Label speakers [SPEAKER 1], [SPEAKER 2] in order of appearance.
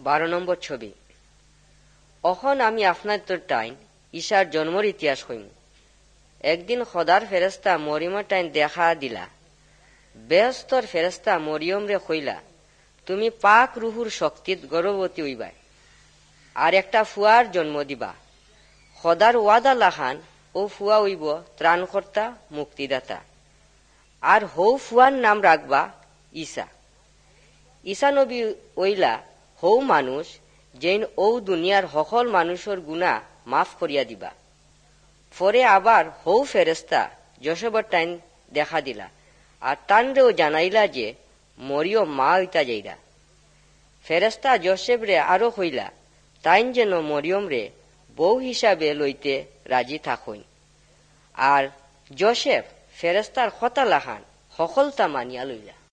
[SPEAKER 1] 12 নম্বর ছবি। অখন আমি আপনার তোর টাইম ঈশার জন্মর ইতিহাস হইম। একদিন খোদার ফেরেস্তা মরিয়মের টাইম দেখা দিলা। বেহস্তর ফেরেস্তা মরিয়ম রে কইলা, তুমি পাক রুহুর শক্তিত গর্ভবতী হইবাই আর একটা ফুয়ার জন্ম দিবা। খোদার ওয়াদা লাখান ও ফুয়া হইব ত্রাণকর্তা, মুক্তিদাতা। আর হৌ ফুয়ার নাম রাখবা ঈসা। ঈসা নবী ওইলা হৌ মানুষ যেন ও দুনিয়ার সকল মানুষের গুণা মাফ করিয়া দিবা। পরে আবার হৌ ফেরেস্তা যোসেফের টাইম দেখা দিলা আর তানরেও জানাইলা যে মরিয়ম মা হইতা যাইরা। ফেরেস্তা যোসেফ রে আরো কইলা তাইন যেন মরিয়ম রে বউ হিসাবে লইতে রাজি থাকুন। আর যোসেফ ফেরেস্তার কথা লাখান সকলতা মানিয়া লইলা।